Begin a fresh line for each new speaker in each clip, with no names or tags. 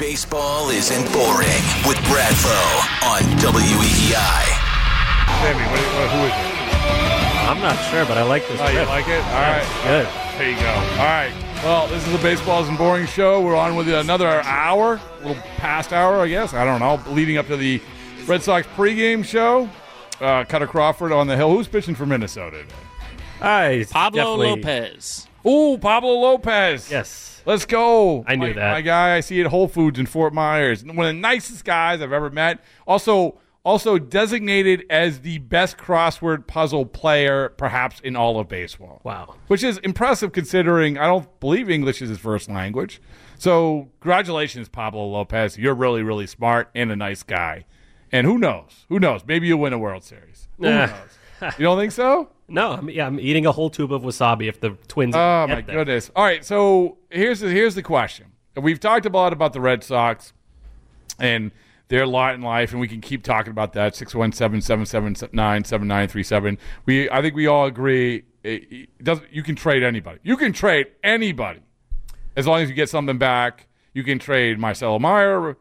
Baseball isn't boring with Bradfo on WEEI.
Sammy, who is it?
I'm not sure, but I like this.
Oh, you like it? All right.
Good.
There you go. All right. Well, this is the Baseball Isn't Boring show. We're on with another hour, a little past hour, I guess. I don't know. Leading up to the Red Sox pregame show. Cutter Crawford on the hill. Who's pitching for Minnesota today?
Pablo Lopez.
Ooh, Pablo Lopez.
Yes.
Let's go.
I knew that.
My guy I see at Whole Foods in Fort Myers. One of the nicest guys I've ever met. Also designated as the best crossword puzzle player perhaps in all of baseball.
Wow.
Which is impressive considering I don't believe English is his first language. So congratulations, Pablo Lopez. You're really, really smart and a nice guy. And who knows? Who knows? Maybe you'll win a World Series. Who knows? You don't think so?
No, I'm eating a whole tube of wasabi if the Twins
Oh,
get
my
there.
goodness. All right, so here's the question. We've talked a lot about the Red Sox and their lot in life, and we can keep talking about that, 617-779-7937. I think we all agree you can trade anybody. You can trade anybody as long as you get something back. You can trade Marcelo Meyer,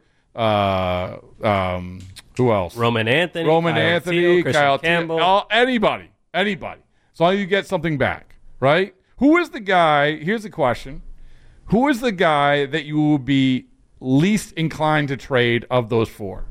who else?
Roman Anthony,
Kyle
Campbell.
Teal, anybody. As long as you get something back, right? Who is the guy? Here's the question. Who is the guy that you will be least inclined to trade of those four?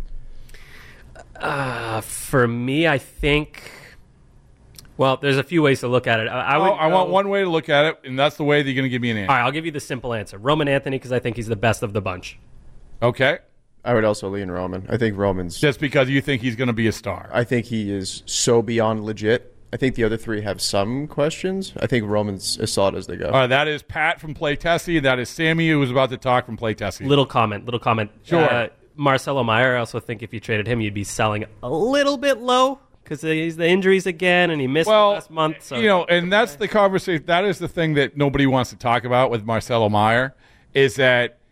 For me, I think. Well, there's a few ways to look at it. I
want one way to look at it, and that's the way that you're going to give me an answer.
All right, I'll give you the simple answer. Roman Anthony, because I think he's the best of the bunch.
Okay.
I would also lean Roman. I think Roman's...
Just because you think he's going to be a star.
I think he is so beyond legit. I think the other three have some questions. I think Roman's as solid as they go.
All right, that is Pat from Playtesty, and that is Sammy, who was about to talk from Playtesty.
Little comment.
Sure.
Marcelo Meyer, I also think if you traded him, you'd be selling a little bit low because he's the injuries again, and he missed last month. So.
And that's the conversation. That is the thing that nobody wants to talk about with Marcelo Meyer is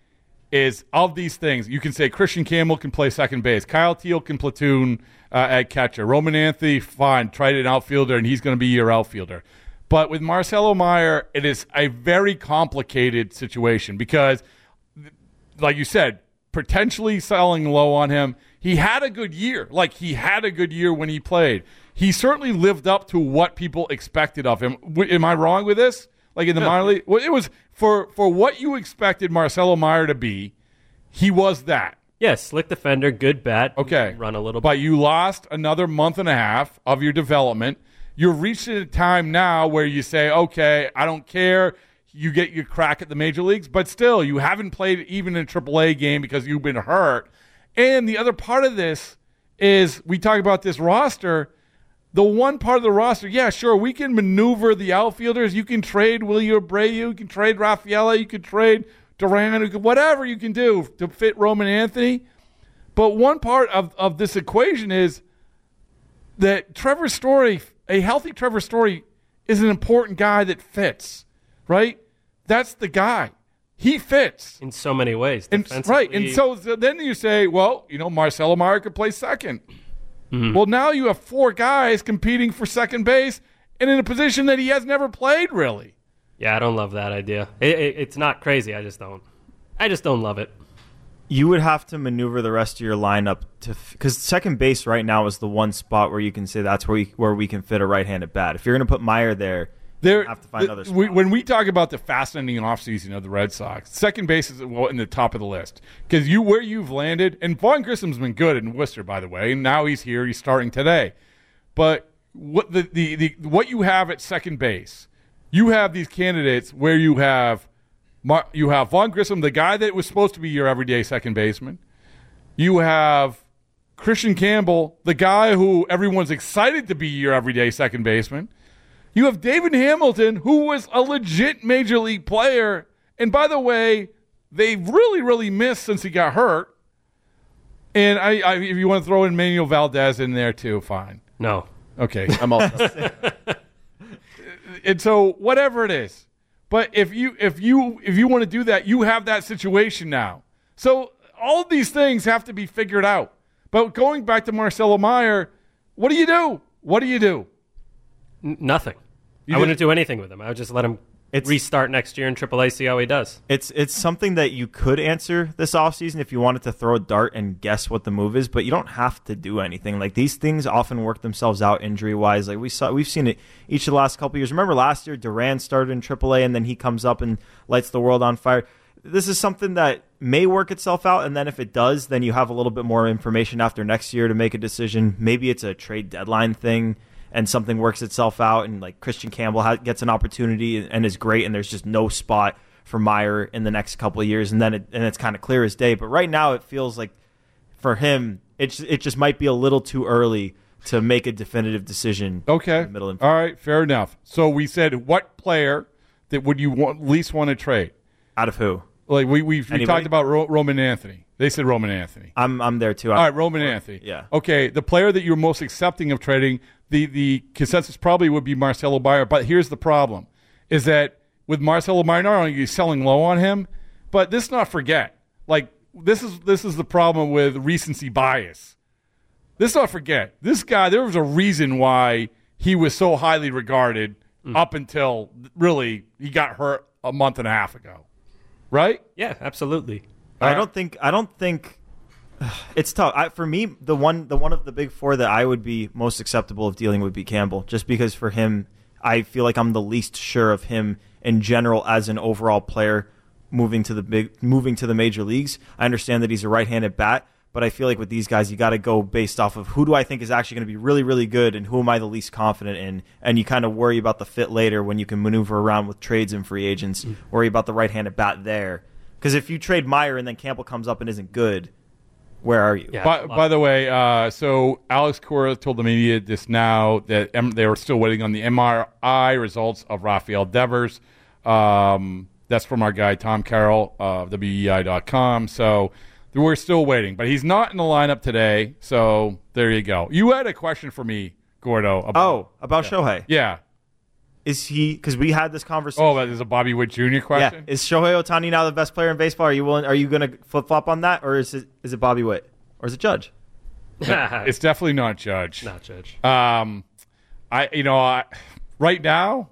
of these things. You can say Christian Campbell can play second base. Kyle Teal can platoon at catcher. Roman Anthony, fine, tried an outfielder, and he's going to be your outfielder. But with Marcelo Meyer, it is a very complicated situation because, like you said, potentially selling low on him. He had a good year. He had a good year when he played. He certainly lived up to what people expected of him. Am I wrong with this? In the minor league? Well, it was for what you expected Marcelo Meyer to be, he was that.
Yes, slick defender, good bat.
Okay.
Run a little bit.
But you lost another month and a half of your development. You're reaching a time now where you say, okay, I don't care. You get your crack at the major leagues, but still, you haven't played even in a AAA game because you've been hurt. And the other part of this is we talk about this roster. The one part of the roster, yeah, sure, we can maneuver the outfielders. You can trade Willie Abreu. You can trade Rafaela. You can trade Duran. Whatever you can do to fit Roman Anthony. But one part of this equation is that Trevor Story, a healthy Trevor Story, is an important guy that fits, right? That's the guy. He fits.
In so many ways.
Right. And so then you say, well, Marcelo Meyer could play second. Mm-hmm. Well, now you have four guys competing for second base and in a position that he has never played, really.
Yeah, I don't love that idea. It's not crazy. I just don't love it.
You would have to maneuver the rest of your lineup because second base right now is the one spot where you can say that's where we can fit a right-handed bat. If you're going to put Meyer there, you have to find other spots.
When we talk about the fascinating offseason of the Red Sox, second base is in the top of the list because where you've landed, and Vaughn Grissom's been good in Worcester, by the way, and now he's here, he's starting today. But what what you have at second base, you have these candidates where you have Vaughn Grissom, the guy that was supposed to be your everyday second baseman. You have Christian Campbell, the guy who everyone's excited to be your everyday second baseman. You have David Hamilton, who was a legit major league player. And by the way, they really, really missed since he got hurt. And if you want to throw in Manuel Valdez in there too, fine.
No.
Okay.
I'm all
And so whatever it is. But if you want to do that, you have that situation now. So all of these things have to be figured out. But going back to Marcelo Meyer, what do?
Nothing. I wouldn't do anything with him. I would just let him restart next year in AAA, see how he does.
It's something that you could answer this offseason if you wanted to throw a dart and guess what the move is, but you don't have to do anything. Like, these things often work themselves out injury-wise. Like, we've seen it each of the last couple of years. Remember last year, Duran started in AAA, and then he comes up and lights the world on fire. This is something that may work itself out, and then if it does, then you have a little bit more information after next year to make a decision. Maybe it's a trade deadline thing, and something works itself out, and like Christian Campbell gets an opportunity and is great, and there's just no spot for Meyer in the next couple of years, and then it's kind of clear as day. But right now, it feels like for him, it just might be a little too early to make a definitive decision.
Okay,
in the middle of
all right, fair enough. So we said, what player that would you least want to trade?
Out of who?
Like we talked about Roman Anthony. They said Roman Anthony.
I'm there too.
All right, Roman Anthony.
Yeah.
Okay, the player that you're most accepting of trading, the consensus probably would be Marcelo Meyer. But here's the problem: is that with Marcelo Meyer, not only are you selling low on him, but let's not forget, like this is the problem with recency bias. Let's not forget, this guy. There was a reason why he was so highly regarded up until really he got hurt a month and a half ago. Right?
Yeah, absolutely.
I don't think it's tough. For me, the one of the big four that I would be most acceptable of dealing would be Campbell, just because for him, I feel like I'm the least sure of him in general as an overall player moving to the major leagues. I understand that he's a right-handed bat, but I feel like with these guys, you got to go based off of who do I think is actually going to be really, really good, and who am I the least confident in, and you kind of worry about the fit later when you can maneuver around with trades and free agents, worry about the right-handed bat there. Because if you trade Meyer and then Campbell comes up and isn't good, where are you?
Yeah, by the way, so Alex Cora told the media just now that they were still waiting on the MRI results of Rafael Devers. That's from our guy Tom Carroll of WEI.com. So we're still waiting, but he's not in the lineup today. So there you go. You had a question for me, Gordo.
About Shohei.
Yeah.
Is he? Because we had this conversation.
Oh, that is a Bobby Witt Jr. question.
Yeah. Is Shohei Ohtani now the best player in baseball? Are you willing? Are you going to flip flop on that, or is it Bobby Witt, or is it Judge?
It's definitely not Judge.
Not Judge.
Right now,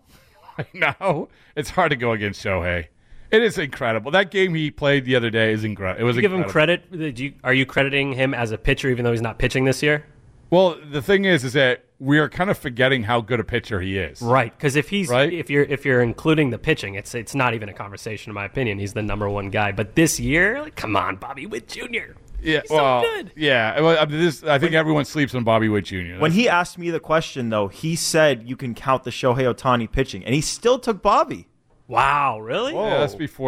it's hard to go against Shohei. It is incredible. That game he played the other day is incredible. It was
incredible. Give him credit. Are you crediting him as a pitcher even though he's not pitching this year?
Well, the thing is that we are kind of forgetting how good a pitcher he is.
Right, because if you're including the pitching, it's not even a conversation in my opinion. He's the number one guy. But this year, like, come on, Bobby Witt Jr.
Yeah,
he's so good.
Yeah, well, I think everyone sleeps on Bobby Witt Jr.
When he asked me the question, though, he said you can count the Shohei Ohtani pitching, and he still took Bobby.
Wow, really?
Yeah, that's before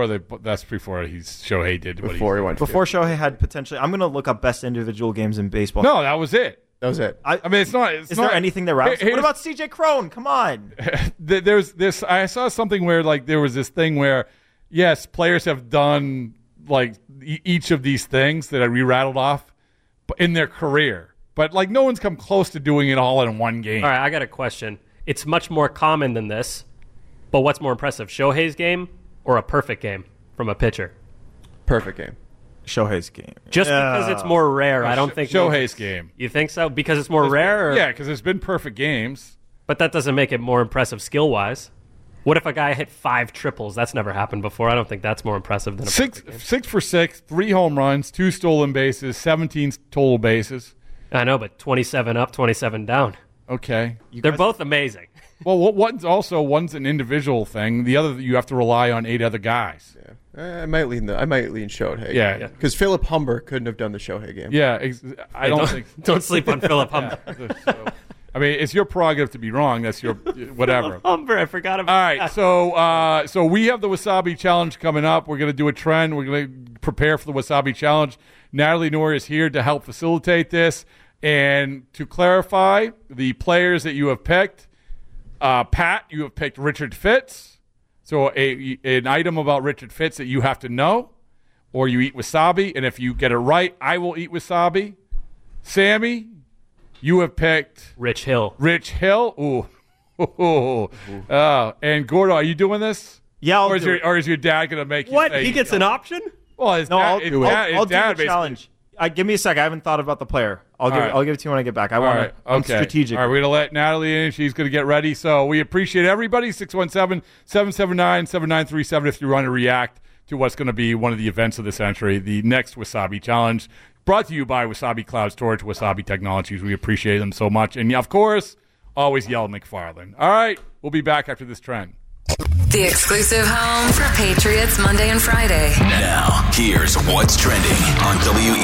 Shohei did what
before he went.
Before Shohei had potentially. I'm going to look up best individual games in baseball.
No, that was it.
That was it.
I mean, it's not.
Is there anything that wraps? What about CJ Cron? Come on.
There's this. I saw something where like there was this thing where, yes, players have done like each of these things that I re-rattled off in their career, but like no one's come close to doing it all in one game.
All right, I got a question. It's much more common than this, but what's more impressive, Shohei's game or a perfect game from a pitcher?
Perfect game.
Shohei's game.
Just because it's more rare, I don't think
Shohei's game.
You think so? Because it's more rare?
Yeah, because there's been perfect games.
But that doesn't make it more impressive skill-wise. What if a guy hit 5 triples? That's never happened before. I don't think that's more impressive than a perfect game.
6 for 6, 3 home runs, 2 stolen bases, 17 total bases.
I know, but 27 up, 27 down.
Okay.
They're both amazing.
Well, one's an individual thing. The other, you have to rely on 8 other guys.
Yeah. I might lean Shohei.
Yeah.
Because Philip Humber couldn't have done the Shohei game.
Yeah, I don't think.
Don't sleep on Philip Humber.
So, I mean, it's your prerogative to be wrong. That's your whatever.
Humber, I forgot about.
All right, so we have the Wasabi Challenge coming up. We're going to do a trend. We're going to prepare for the Wasabi Challenge. Natalie Noor is here to help facilitate this. And to clarify, the players that you have picked, Pat, you have picked Richard Fitz. So an item about Richard Fitz that you have to know, or you eat wasabi, and if you get it right, I will eat wasabi. Sammy, you have picked
Rich Hill.
Ooh. And Gordo, are you doing this?
Yeah,
or is your dad going to make you
what?
say
He gets an option?
Well, his
I'll
dad
do the
basically.
challenge. Give me a sec. I haven't thought about the player. I'll give it to you when I get back. I'm strategic.
All right, we're going to let Natalie in. She's going to get ready. So we appreciate everybody. 617-779-7937 if you want to react to what's going to be one of the events of the century, the next Wasabi Challenge, brought to you by Wasabi Cloud Storage, Wasabi Technologies. We appreciate them so much. And, of course, always yell McFarland. All right, we'll be back after this trend.
The exclusive home for Patriots Monday and Friday.
Now, here's what's trending on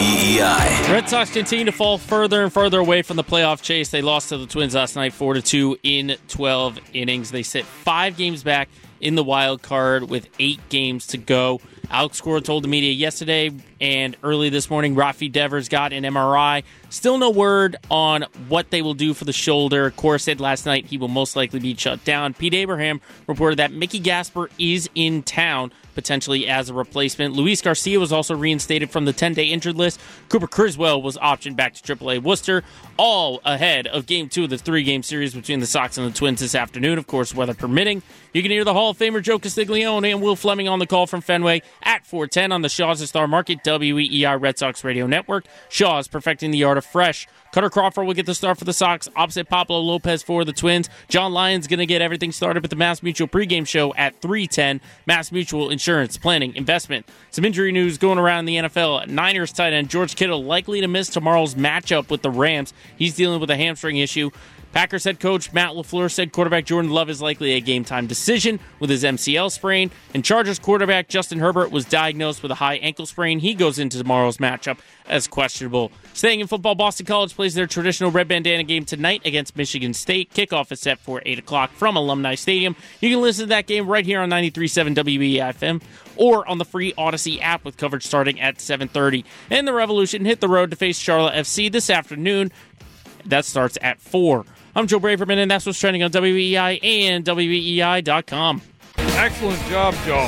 WEEI.
Red Sox continue to fall further and further away from the playoff chase. They lost to the Twins last night 4-2 in 12 innings. They sit 5 games back in the wild card with 8 games to go. Alex Cora told the media yesterday and early this morning Rafi Devers got an MRI. Still no word on what they will do for the shoulder. Cora said last night he will most likely be shut down. Pete Abraham reported that Mickey Gasper is in town, potentially as a replacement. Luis Garcia was also reinstated from the 10-day injured list. Cooper Criswell was optioned back to AAA Worcester, all ahead of Game 2 of the 3-game series between the Sox and the Twins this afternoon. Of course, weather permitting. You can hear the Hall of Famer Joe Castiglione and Will Fleming on the call from Fenway at 4:10 on the Shaw's and Star Market, WEEI Red Sox Radio Network. Shaw's perfecting the art of fresh. Cutter Crawford will get the start for the Sox, opposite Pablo Lopez for the Twins. John Lyons going to get everything started with the Mass Mutual pregame show at 3:10. Mass Mutual Insurance, Planning, Investment. Some injury news going around the NFL. Niners tight end George Kittle likely to miss tomorrow's matchup with the Rams. He's dealing with a hamstring issue. Packers head coach Matt LaFleur said quarterback Jordan Love is likely a game-time decision with his MCL sprain. And Chargers quarterback Justin Herbert was diagnosed with a high ankle sprain. He goes into tomorrow's matchup as questionable. Staying in football, Boston College plays their traditional red bandana game tonight against Michigan State. Kickoff is set for 8 o'clock from Alumni Stadium. You can listen to that game right here on 93.7 WEEI-FM or on the free Odyssey app with coverage starting at 7:30. And the Revolution hit the road to face Charlotte FC this afternoon. That starts at 4. I'm Joe Braverman, and that's what's trending on WEEI and WEEI.com.
Excellent job, Joe.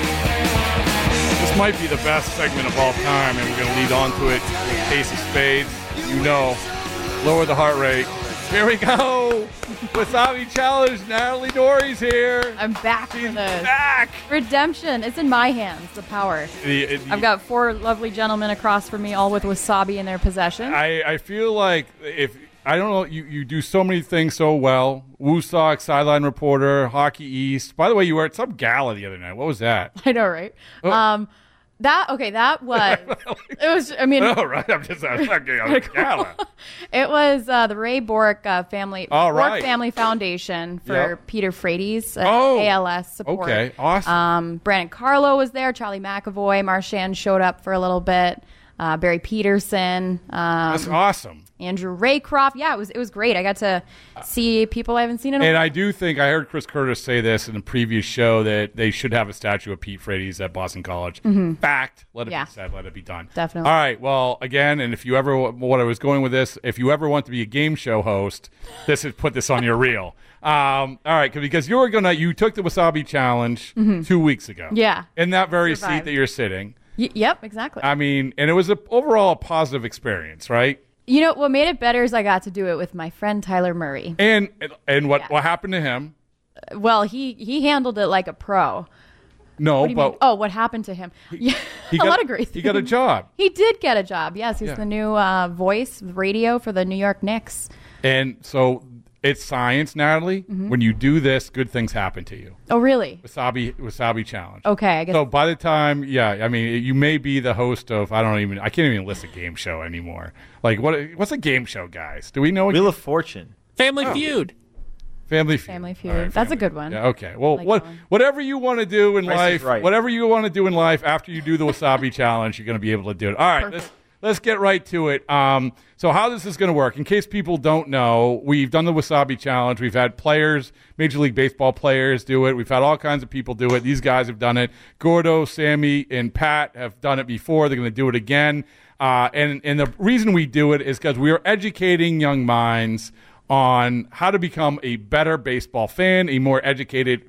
This might be the best segment of all time, and we're going to lead on to it with Ace of Spades. You know, lower the heart rate. Here we go. Wasabi Challenge. Natalie Dory's here.
I'm back
She's
for this.
back.
Redemption. It's in my hands, the power. I've got 4 lovely gentlemen across from me, all with wasabi in their possession.
I feel like if I don't know, you do so many things so well. Woo Sox, sideline reporter, Hockey East. By the way, you were at some gala the other night. What was that?
I know, right?
Oh.
That was, it was, I mean.
Oh, right. I'm just okay, I was at gala.
It was the Ray Bork family,
right.
Family Foundation for Peter Frates, ALS support.
Okay, awesome.
Brandon Carlo was there, Charlie McAvoy, Marchand showed up for a little bit, Barry Peterson.
That's awesome.
Andrew Raycroft. Yeah, it was great. I got to see people I haven't seen in a while.
And I do think I heard Chris Curtis say this in a previous show that they should have a statue of Pete Frates at Boston College.
Mm-hmm.
Fact. Let it be said. Let it be done.
Definitely.
All right. Well, again, and if you ever, what I was going with this, if you ever want to be a game show host, put this on your reel. All right, because you took the Wasabi Challenge 2 weeks ago.
Yeah.
In that very seat that you're sitting.
Yep, exactly.
I mean, and it was overall a positive experience, right?
You know, what made it better is I got to do it with my friend Tyler Murray.
And what happened to him?
Well, he handled it like a pro.
No, but
what happened to him? A lot of great things.
He got a job.
He did get a job. Yes, he's the new voice radio for the New York Knicks.
And so it's science, Natalie. Mm-hmm. When you do this, good things happen to you.
Oh, really?
Wasabi Challenge.
Okay, I guess.
So by the time, you may be the host of I can't even list a game show anymore. Like what's a game show, guys? Do we know?
Wheel of Fortune.
Family Feud.
Family Feud.
Family Feud. That's a good one.
Yeah, okay. Well, whatever you want to do in life, whatever you want to do in life after you do the Wasabi Challenge, you're going to be able to do it. All right, let's get right to it. So how this is going to work, in case people don't know, we've done the Wasabi Challenge. We've had players, Major League Baseball players do it. We've had all kinds of people do it. These guys have done it. Gordo, Sammy, and Pat have done it before. They're going to do it again. And the reason we do it is because we are educating young minds on how to become a better baseball fan, a more educated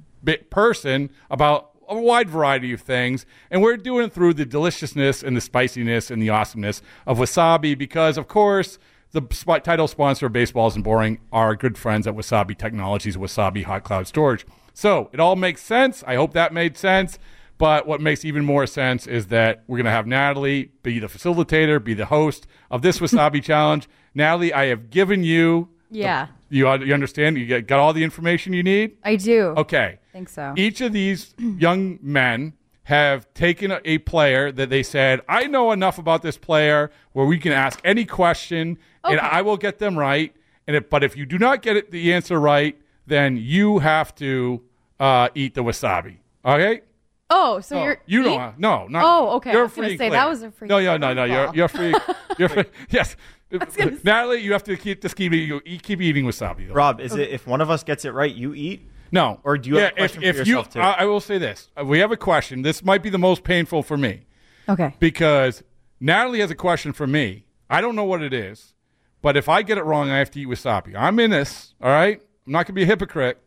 person about a wide variety of things, and we're doing it through the deliciousness and the spiciness and the awesomeness of wasabi because, of course, the title sponsor of Baseball Isn't Boring are our good friends at Wasabi Technologies, Wasabi Hot Cloud Storage. So it all makes sense. I hope that made sense. But what makes even more sense is that we're going to have Natalie be the facilitator, be the host of this Wasabi Challenge. Natalie, I have given you.
Yeah.
You understand? You got all the information you need?
I do.
Okay.
I think so.
Each of these young men have taken a player that they said, I know enough about this player where we can ask any question and I will get them right. But if you do not get the answer right, then you have to eat the wasabi. Okay?
Oh, so
you don't. No, not.
Oh, okay.
You're
I was going to say that was a free.
No. You're free. You're free. Yes. Natalie, you have to keep eating wasabi.
Rob, is it if one of us gets it right, you eat?
No.
Or do you have a question for yourself too?
I will say this. We have a question. This might be the most painful for me.
Okay.
Because Natalie has a question for me. I don't know what it is, but if I get it wrong, I have to eat wasabi. I'm in this. All right. I'm not going to be a hypocrite.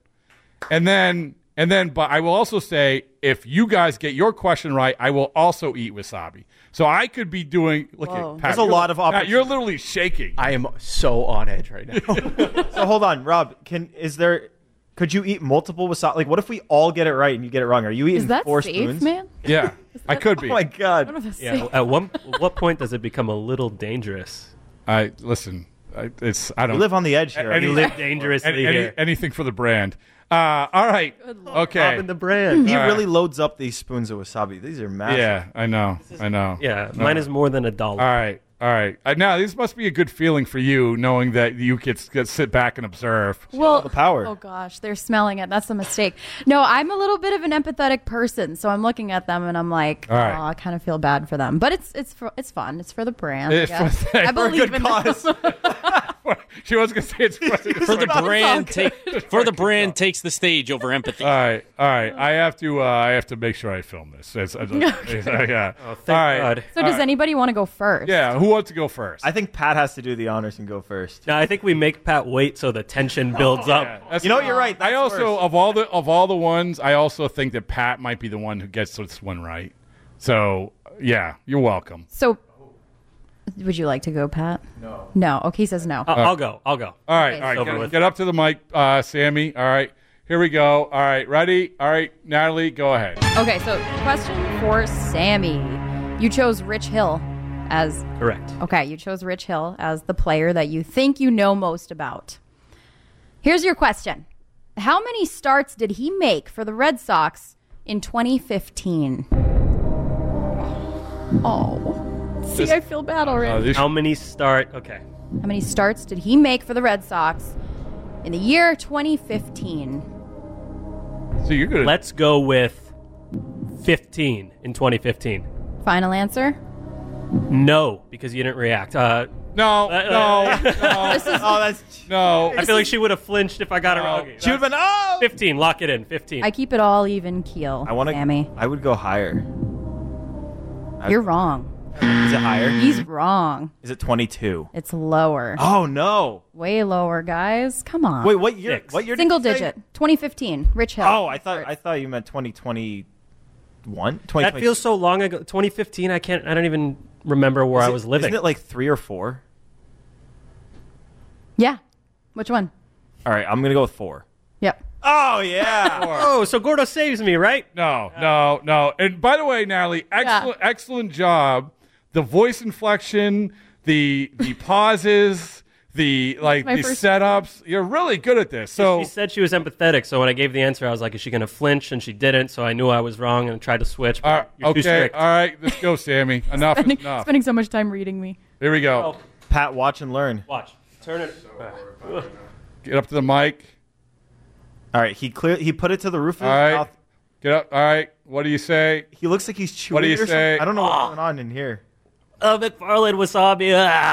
But I will also say, if you guys get your question right, I will also eat wasabi. So I could be doing. Look at Pat.
There's a lot of opportunity.
You're literally shaking.
I am so on edge right now.
So hold on, Rob. Could you eat multiple wasabi? Like, what if we all get it right and you get it wrong? Are you eating
Is that
4
safe,
spoons?
man?
Yeah, I could be.
Oh my god.
Yeah. At what point does it become a little dangerous?
Listen. I don't.
We live on the edge here.
You live dangerously here.
Anything for the brand. All right. Okay.
Robbing the brand.
He really loads up these spoons of wasabi. These are massive.
Yeah, I know.
Yeah, mine is more than $1.
All right. Now, this must be a good feeling for you, knowing that you get sit back and observe.
Well,
the power.
Oh gosh, they're smelling it. That's the mistake. No, I'm a little bit of an empathetic person, so I'm looking at them and I'm like,
all right.
I kind of feel bad for them. But it's fun. It's for the brand.
It's
I believe in
cause.
She was going to say it's
For the brand, the brand takes the stage over empathy.
All right. I have to make sure I film this. Yeah.
Oh, thank God.
So does anybody want to go first?
Yeah. Who wants to go first?
I think Pat has to do the honors and go first.
No, I think we make Pat wait so the tension builds up.
You know, you're right.
I also of all the ones, I also think that Pat might be the one who gets this one right. So yeah, you're welcome.
So, would you like to go, Pat? No. Okay, he says no.
I'll go.
All right. Get up to the mic, Sammy. All right. Here we go. All right. Ready? All right. Natalie, go ahead.
Okay, so question for Sammy. You chose Rich Hill as...
Correct.
Okay, you chose Rich Hill as the player that you think you know most about. Here's your question. How many starts did he make for the Red Sox in 2015? See, I feel bad already.
How many start? Okay.
How many starts did he make for the Red Sox in the year 2015?
So you're good.
Let's go with 15 in 2015.
Final answer?
No, because you didn't react.
No.
That's
No.
I feel like she would have flinched if I got it wrong.
She would have been
15. Lock it in. 15.
I keep it all even keel, Sammy.
I would go higher.
You're wrong.
Is it higher?
He's wrong.
Is it 22?
It's lower.
Oh no!
Way lower, guys. Come on.
Wait, what year?
Six.
What year?
Single
did you say?
digit. 2015. Rich Hill.
Oh, I thought you meant 2021.
That feels so long ago. 2015. I don't even remember where I was living.
Isn't it like 3 or 4?
Yeah. Which one?
All right, I'm gonna go with 4.
Yep.
Oh yeah.
Oh, so Gordo saves me, right?
No. And by the way, Natalie, excellent job. The voice inflection, the pauses, the setups. You're really good at this. So
she said she was empathetic. So when I gave the answer, I was like, "Is she going to flinch?" And she didn't. So I knew I was wrong and tried to switch. But you're too strict.
All right, let's go, Sammy. Enough is enough.
Spending so much time reading me.
Here we go.
Pat, watch and learn.
Watch. Turn it.
Get up to the mic.
All right, he put it to the roof of his
All right.
mouth.
Get up. All right. What do you say?
He looks like he's chewing.
What do you
or something.
say?
I don't know what's going on in here.
Oh, McFarland wasabi.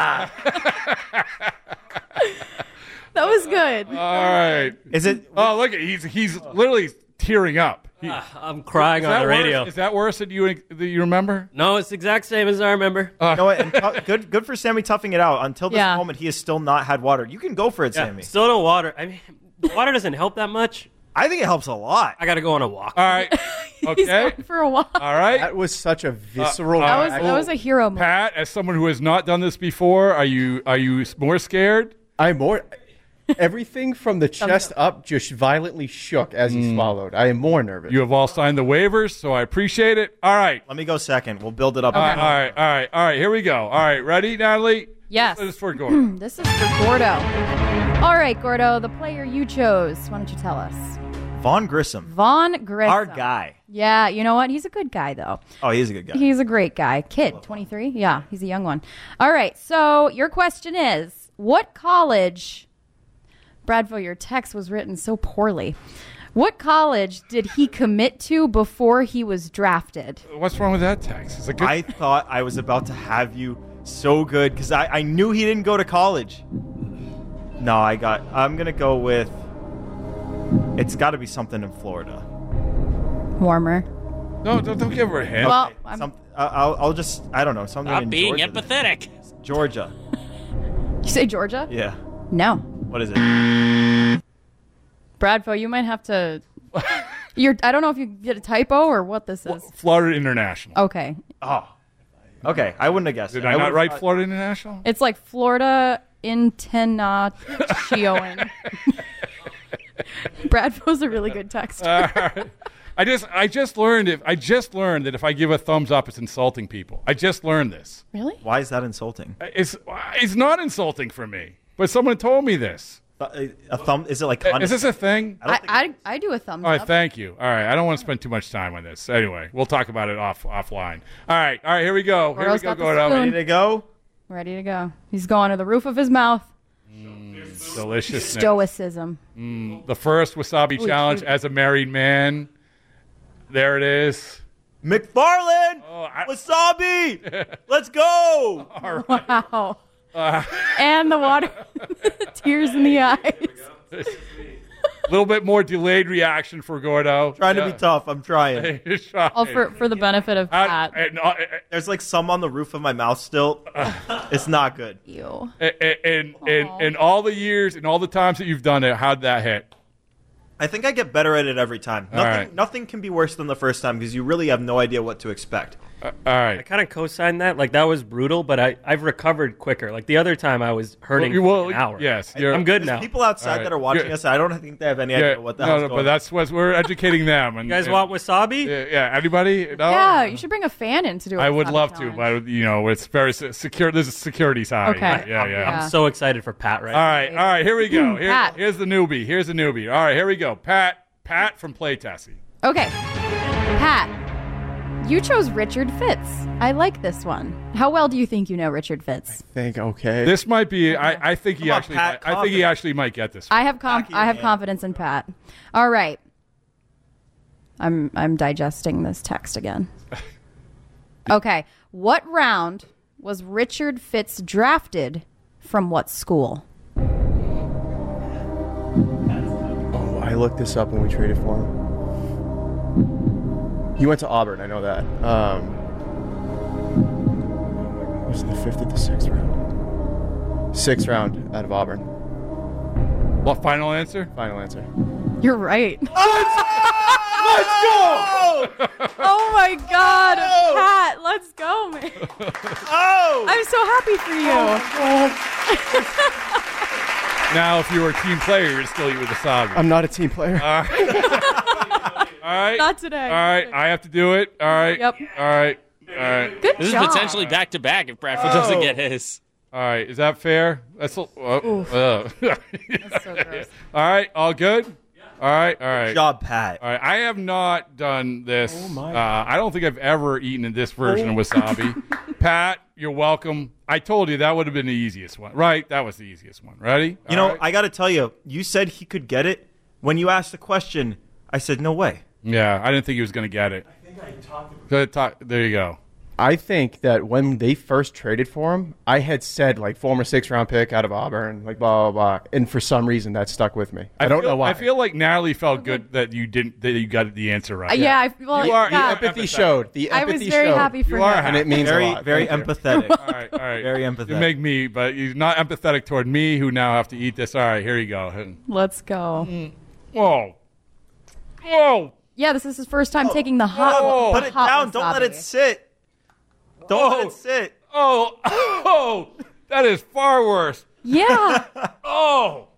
That was good.
All right.
Is it?
Oh, look! He's literally tearing up.
I'm crying on the radio.
Is that worse that you remember?
No, it's the exact same as I remember.
You know what? And good for Sammy toughing it out. Until this moment, he has still not had water. You can go for it, Sammy.
Still no water. I mean, the water doesn't help that much.
I think it helps a lot.
I got to go on a walk.
All right. Okay.
He's going for a walk.
All right.
That was such a visceral.
That was a hero moment.
Pat, as someone who has not done this before, are you more scared?
I'm more. Everything from the chest up just violently shook as he swallowed. I am more nervous.
You have all signed the waivers, so I appreciate it. All right.
Let me go second. We'll build it up.
All right. Here we go. All right, ready, Natalie?
Yes.
This is for Gordo.
This is for Gordo. All right, Gordo, the player you chose. Why don't you tell us?
Vaughn Grissom.
Vaughn Grissom.
Our guy.
Yeah, you know what? He's a good guy, though.
Oh, he's a good guy.
He's a great guy. Kid, 23? Yeah, he's a young one. All right, so your question is, what college... Bradford, your text was written so poorly. What college did he commit to before he was drafted?
What's wrong with that text? It's a good...
I thought I was about to have you so good because I knew he didn't go to college. No, I'm going to go with... It's got to be something in Florida.
Warmer.
No, don't give her a hint.
Well,
I'll just... I don't know. Something
Not
in
being
Georgia.
empathetic.
Georgia.
you say Georgia?
Yeah.
No.
What is it?
Bradford, you might have to... I don't know if you get a typo or what this is.
Florida International.
Okay.
Oh. Okay, I wouldn't have guessed.
Did
it.
I not
would've
write
thought-
Florida International?
It's like Florida International. Bradford's a really good texter.
I just learned that if I give a thumbs up, it's insulting people. I just learned this.
Really?
Why is that insulting?
It's not insulting for me, but someone told me this.
A thumb? Is it like...
Is this a thing?
I do a thumbs
All right,
up.
thank you. All right, I don't want to spend too much time on this. Anyway, we'll talk about it offline. All right, here we go.
Gordo's got the
Gordo.
spoon.
Ready to go?
Ready to go. He's going to the roof of his mouth.
Delicious.
Stoicism.
The first wasabi challenge as a married man. There it is.
McFarland! Wasabi! Let's go!
Wow. And the water. Tears in the eyes.
A little bit more delayed reaction for Gordo.
Trying to be tough. I'm trying.
All for the benefit of Pat.
There's like some on the roof of my mouth still. It's not good.
Ew.
In all the years and all the times that you've done it, how'd that hit?
I think I get better at it every time. Nothing can be worse than the first time because you really have no idea what to expect.
All right.
I kind of co-signed that. Like, that was brutal, but I've recovered quicker. Like, the other time I was hurting for an hour.
Yes.
I'm good now.
People outside that are watching us, I don't think they have any idea what the hell's going on.
But that's what we're educating them. And,
You guys want wasabi?
Yeah. Anybody? No?
Yeah, you should bring a fan in to do it.
I would love to, but it's very secure. There's a security side.
Okay.
Yeah.
I'm so excited for Pat right
All right. Here we go.
Pat.
Here's the newbie. All right. Here we go. Pat from Playtessie.
Okay. Pat, you chose Richard Fitz. I like this one. How well do you think you know Richard Fitz?
Okay.
This might be. I think he
on,
actually.
Pat,
I think he actually might get this.
I have confidence in Pat. All right. I'm digesting this text again. Okay. What round was Richard Fitz drafted from what school?
I looked this up when we traded for him. He went to Auburn. I know that. Was it the 5th or the 6th round? 6th round out of Auburn.
What final answer?
Final answer.
You're right.
Let's go!
Oh my God, Pat, let's go, man.
Oh!
I'm so happy for you.
Now, if you were a team player, you'd still eat with the wasabi.
I'm not a team player.
All right.
Not today.
All right. I have to do it. All right.
Yep.
All right.
Good
This
job.
is potentially back-to-back if Bradford doesn't get his.
All right. Is that fair? That's
That's so gross.
All right. All good? All right.
Good job, Pat.
All right. I have not done this. I don't think I've ever eaten this version of wasabi. Pat, you're welcome. I told you that would have been the easiest one. Right? That was the easiest one. Ready?
You know, I got to tell you, you said he could get it. When you asked the question, I said, no way.
Yeah, I didn't think he was going to get it. I think I talked. There you go.
I think that when they first traded for him, I had said like former 6th round pick out of Auburn, like blah blah blah, and for some reason that stuck with me. I don't know why.
I feel like Natalie felt good that you got the answer right.
Yeah, I feel like
You are-
The
yeah.
empathy showed. The
I
empathy
was very
showed.
happy for
You are
him.
and it means
Very,
a lot.
very
Thank you.
empathetic.
All right.
Very empathetic.
You make me, but you're not empathetic toward me, who now have to eat this. All right, here you go.
Let's go.
Whoa.
Yeah, this is his first time taking the hot.
Oh,
the
Put it
hot
down. Don't let it
wasabi.
sit. Don't let it sit.
Oh, that is far worse.
Yeah.
Oh,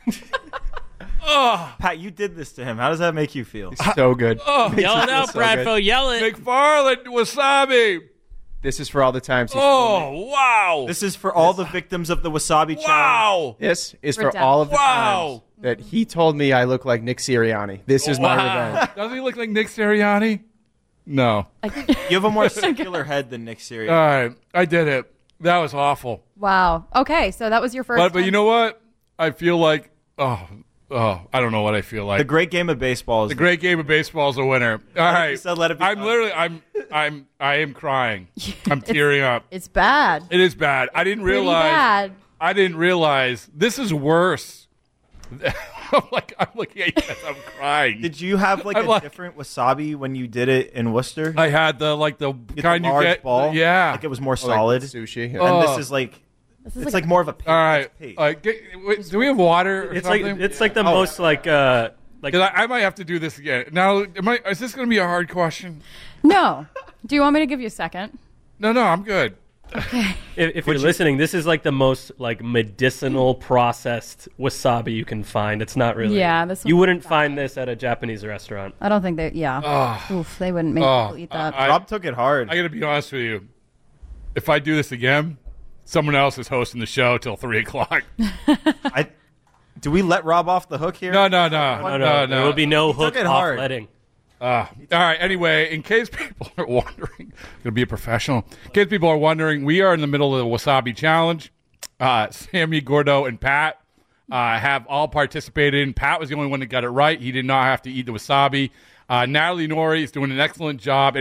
Pat, you did this to him. How does that make you feel?
So good.
Yell it out,
so
Bradfo. Yell it.
McFarland wasabi.
This is for all the times he's
Oh, wow.
This is for all the victims of the wasabi challenge.
Wow.
This is
Redemption.
for all of the
Wow.
times that he told me I look like Nick Sirianni. This is my revenge.
Doesn't he look like Nick Sirianni? No.
You have a more circular head than Nick Sirianni.
All right. I did it. That was awful.
Wow. Okay, so that was your first.
But you know what? I feel like, I don't know what I feel like.
The great game of baseball is
The great game of baseball is a winner. All right.
you said, let it be
I'm
fun.
literally, I am crying. I'm tearing up.
It's bad.
It is bad. I didn't
Pretty
realize.
bad.
I didn't realize this is worse. I'm looking at you as I'm crying.
Did you have like
I'm
a
like-
different wasabi when you did it in Worcester?
I had the
Get
kind
the
you
large
get.
ball?
Yeah.
Like it was more
Like
solid.
sushi.
And
Oh.
this is like,
This is
it's
like
like more of a paste.
All right.
Paste.
Wait, do we have water or
It's like
something?
it's like the most like
'Cause I might have to do this again. Now, is this going to be a hard question?
No. Do you want me to give you a second?
No, I'm good.
if you're listening, this is like the most like medicinal processed wasabi you can find. It's not really.
Yeah, this
you
one's
wouldn't
bad.
find this at a Japanese restaurant.
I don't think they. Yeah. Oof, they wouldn't make people eat that.
Rob took it hard.
I got to be honest with you. If I do this again, someone else is hosting the show till 3:00.
Do we let Rob off the hook here?
No.
There will be no hook
it
off
hard.
letting.
All right. Anyway, in case people are wondering, I'm going to be a professional. In case people are wondering, we are in the middle of the Wasabi Challenge. Sammy, Gordo, and Pat have all participated in. Pat was the only one that got it right. He did not have to eat the wasabi. Natalie Nori is doing an excellent job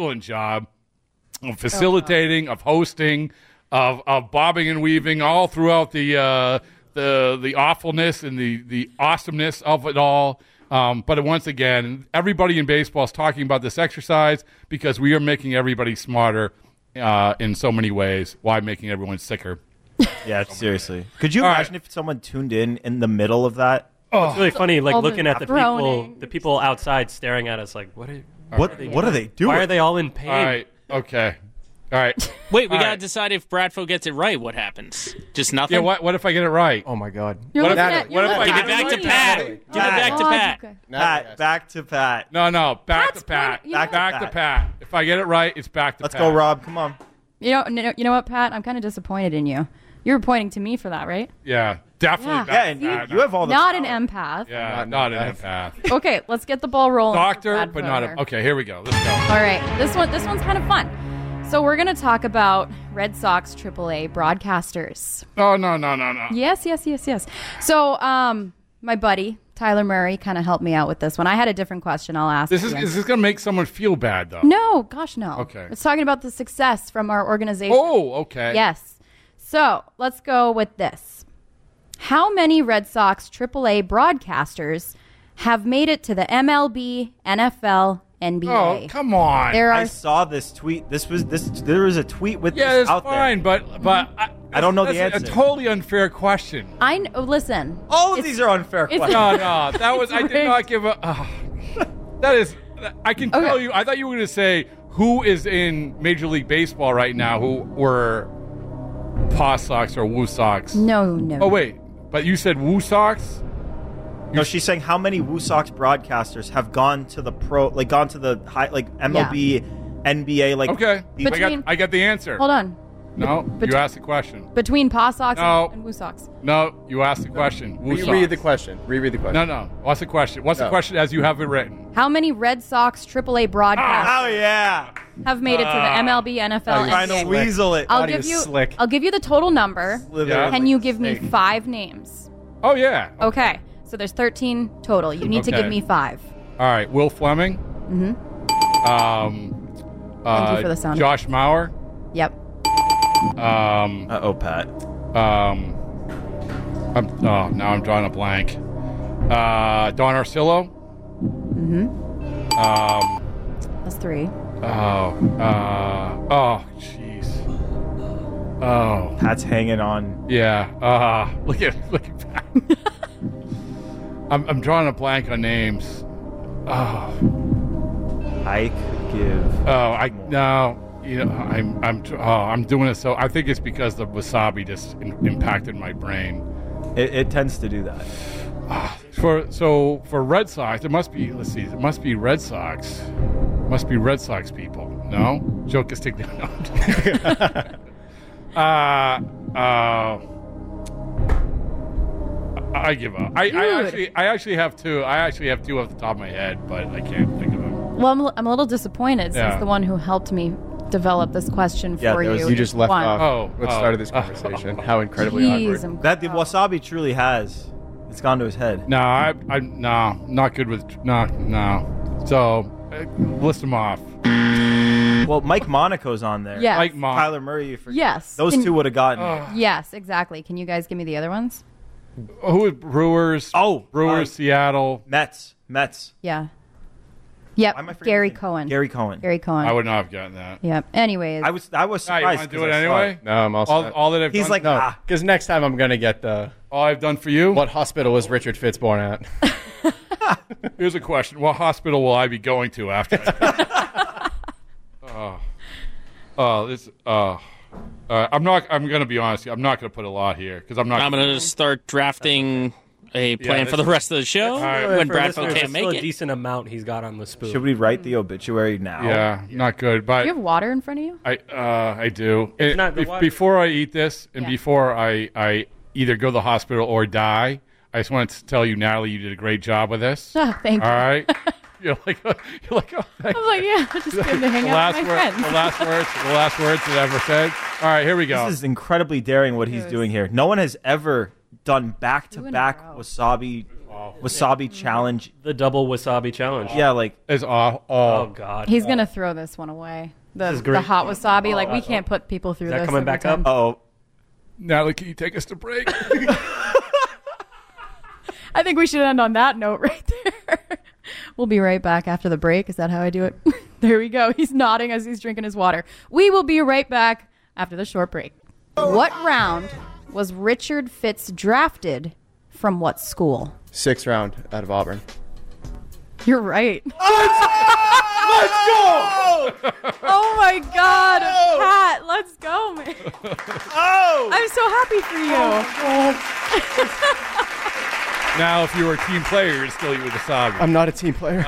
of facilitating, of hosting, of bobbing and weaving all throughout the awfulness and the awesomeness of it all. But once again, everybody in baseball is talking about this exercise because we are making everybody smarter in so many ways. Why making everyone sicker?
Yeah, seriously. Could you
All
imagine if someone tuned in the middle of that?
It's really funny, like
All the
looking at the people outside staring at us, like what
What are they doing?
Why are they all in pain?
All right. Okay. All right.
Wait, we
All
got to
right.
decide if Bradfo gets it right. What happens? Just nothing?
Yeah. What if I get it right?
Oh my God.
You're
What if-
looking at.
what if I
Give
get
it back to
it
Pat.
right?
Give it back to
God,
Pat.
you could-
Pat, back to Pat.
No. Back
Pat's
to Pat.
point- you know
Back to Pat. If I get it right, it's back to
Let's
Pat.
go, Rob. Come on.
You know what, Pat? I'm kind of disappointed in you. You were pointing to me for that, right?
Yeah. Definitely.
Yeah.
back
Yeah,
to
and
Pat.
you have all the
Not
power.
an empath.
Yeah. Not an empath.
Okay, let's get the ball rolling. for
Doctor,
Brad
but not
Foder.
a. Okay, here we go. Let's go.
All right, this one's kind of fun. So we're gonna talk about Red Sox AAA broadcasters.
Oh no.
Yes. So, my buddy Tyler Murray kind of helped me out with this one. I had a different question. I'll ask.
Is
you.
this going to make someone feel bad though?
No, gosh, no.
Okay.
It's talking about the success from our organization.
Oh, okay.
Yes. So let's go with this. How many Red Sox AAA broadcasters have made it to the MLB, NFL, NBA?
Oh, come on.
There
I
are.
saw this tweet. There was a tweet with
Yeah,
this
it's
out
fine,
there.
but
I don't know the
that's
answer.
a totally unfair question.
Listen.
All of
It's-
these are unfair
it's-
questions.
No, that was I did not give a. That is, I can tell
Okay.
you. I thought you were going to say who is in Major League Baseball right now who were Paw Sox or Woo Sox.
No.
Oh wait, but you said Woo Sox.
No, she's saying how many Woo Sox broadcasters have gone to the gone to the high, like MLB, NBA, like
Okay,
Between-
I got the answer.
Hold on.
No, you asked the question.
Between Paw Sox
No.
and Woo Sox.
No, you asked the question. Woo Sox.
Reread the question. Reread the question.
No. What's the question? What's the
No.
question as you have it written?
How many Red Sox AAA broadcasters
Oh yeah,
have made it to the MLB, NFL, and
trying to
NBA?
weasel it.
I'll
Thought he
give
was
you.
slick.
I'll give you the total number.
Yeah.
Can you give me 5 names?
Oh yeah.
Okay. So there's 13 total. You need to
Okay.
give me 5.
All right, Will Fleming. Mm-hmm.
Thank you for the sound.
Josh Mauer.
Yep.
Pat.
Now I'm drawing a blank. Don Arcillo.
That's 3.
Jeez. Oh,
Pat's hanging on.
yeah. Look at that. I'm drawing a blank on names.
I could give.
I'm doing it so I think it's because the wasabi just impacted my brain.
It tends to do that.
For Red Sox, it must be. Let's see. It must be Red Sox. Must be Red Sox people. No, Joe Castiglione. I give up. I actually have two. I actually have two off the top of my head, but I can't think of them.
Well, I'm a little disappointed
Yeah.
since the one who helped me develop this question
Yeah,
for
there was-
you.
You just left
won.
off what started this conversation. How incredibly
Jeez,
awkward.
That the wasabi truly has. It's gone to his head.
No, no, not good with no. So list them off.
Well, Mike Monaco's on there.
Yes.
Mike Mon-
Tyler Murray. You forget.
Yes.
Those
Can-
two would have gotten it.
Yes, exactly. Can you guys give me the other ones?
Who is Brewers?
Oh,
Brewers, Seattle.
Mets.
Yeah. Yep.
Why am I forgetting
Gary
his name?
Cohen.
Gary Cohen.
Gary Cohen.
I would not have gotten that.
Yep. Anyways.
I was
Ah, you
surprised.
want to do
'cause
it
I saw
anyway?
No, I'm all set.
All that I've
He's
done,
like,
No, because next time I'm going to get the
all I've done for you.
what hospital was Richard Fitzborn at?
Here's a question: what hospital will I be going to after? I'm not. I'm going to be honest. I'm not going to put a lot here because I'm not.
I'm going to start drafting a plan
this
for the
is-
rest of the show
right.
when
For
Bradfo
listeners,
can't
it's
make
still a
it.
decent amount he's got on the spoon.
Should we write the obituary now?
Yeah, not good. But
do you have water in front of you?
I do.
not the water-
Before I eat this, and
Yeah.
before I either go to the hospital or die, I just wanted to tell you, Natalie, you did a great job with this.
Oh, thank
All
you.
right. You're like, oh, thank
I'm like, yeah, just good to hang
the
out with my friends.
the last words that ever said. All right, here we go.
This is incredibly daring what he's
Yes.
doing here. No one has ever done back-to-back
Two in a row.
wasabi challenge.
The double wasabi challenge.
Yeah, like
It's
Oh,
all.
God.
He's going to throw this one away.
is
The
great.
hot wasabi. Like, we can't put people through
Is that
this.
coming
every
back
time.
up?
oh,
Natalie, can you take us to break?
I think we should end on that note right there. We'll be right back after the break. Is that how I do it? There we go. He's nodding as he's drinking his water. We will be right back after the short break. What round was Richard Fitz drafted from what school?
6th round out of Auburn.
You're right.
Let's go!
Oh my God, Pat, let's go, man.
oh!
I'm so happy for you.
Now, if you were a team player, you'd still eat with wasabi.
I'm not a team player.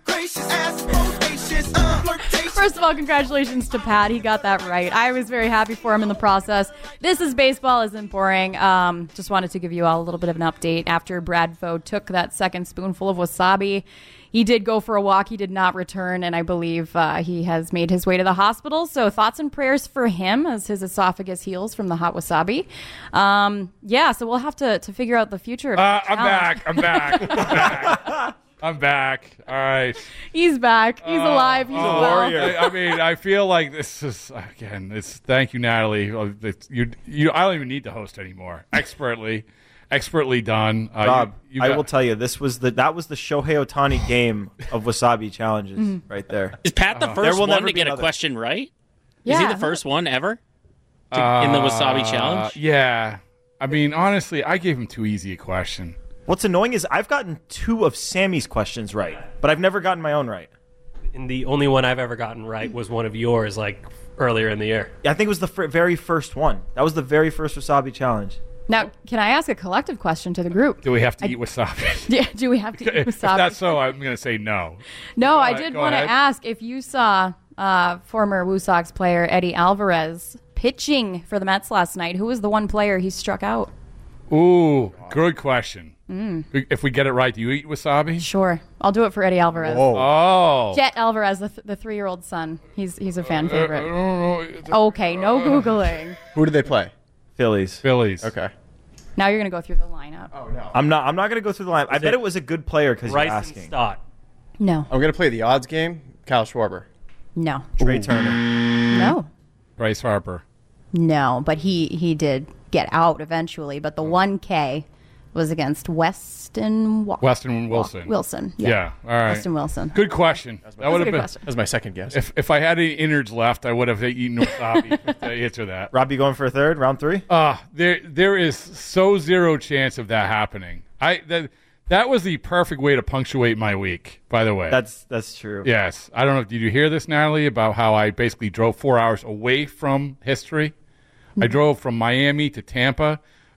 First of all, congratulations to Pat. He got that right. I was very happy for him in the process. This is Baseball Isn't Boring. Just wanted to give you all a little bit of an update. After Bradfo took that second spoonful of wasabi, he did go for a walk. He did not return, and I believe he has made his way to the hospital. So thoughts and prayers for him as his esophagus heals from the hot wasabi. Yeah, so we'll have to figure out the future. Of the challenge.
I'm back. I'm back. All right.
He's back. He's alive. He's well.
I mean, I feel like this is again. It's thank you, Natalie. You. I don't even need to host anymore. Expertly done.
Rob,
you
I
got-
will tell you, that was the Shohei Ohtani game of wasabi challenges right there.
Is Pat the
There
first
will
one
never
to
be
get a
another.
question right?
Yeah.
Is he the first one ever in the wasabi challenge?
Yeah. I mean, honestly, I gave him too easy a question.
What's annoying is I've gotten 2 of Sammy's questions right, but I've never gotten my own right.
And the only one I've ever gotten right was one of yours, like earlier in the year.
I think it was the very first one. That was the very first wasabi challenge.
Now, can I ask a collective question to the group?
Do we have to eat wasabi?
Yeah, do we have to eat
If
wasabi?
that's so, I'm going to say no.
No, I
ahead,
did
go
want to
ahead.
ask if you saw former Woo Sox player Eddie Alvarez pitching for the Mets last night. Who was the one player he struck out?
Ooh, good question. If we get it right, do you eat wasabi?
Sure, I'll do it for Eddie Alvarez.
Oh.
Jet Alvarez, the 3-year-old son. He's a fan
I
favorite.
don't know.
Okay, no Googling.
Who do they play?
Phillies.
Phillies.
Okay.
Now you're going to go through the lineup.
Oh, no.
I'm not going to go through the line. I bet
it
it was a good player because you're
Rice and
asking.
Stott.
No,
I'm going to play the odds game. Kyle Schwarber.
no,
Trey Turner.
no,
Bryce Harper.
no. But he did get out eventually. But the 1K was against Weston
Wilson.
Wilson.
Yeah. All right.
Weston Wilson.
Good question. That
That's
would
a
have
good
been.
question.
That was my second guess.
If I had any innards left, I would have eaten wasabi to answer that.
Rob, you going for a third? Round 3?
There is so zero chance of that happening. That was the perfect way to punctuate my week. By the way,
That's true.
yes. I don't know. Did you hear this, Natalie, about how I basically drove 4 hours away from history? I drove from Miami to Tampa.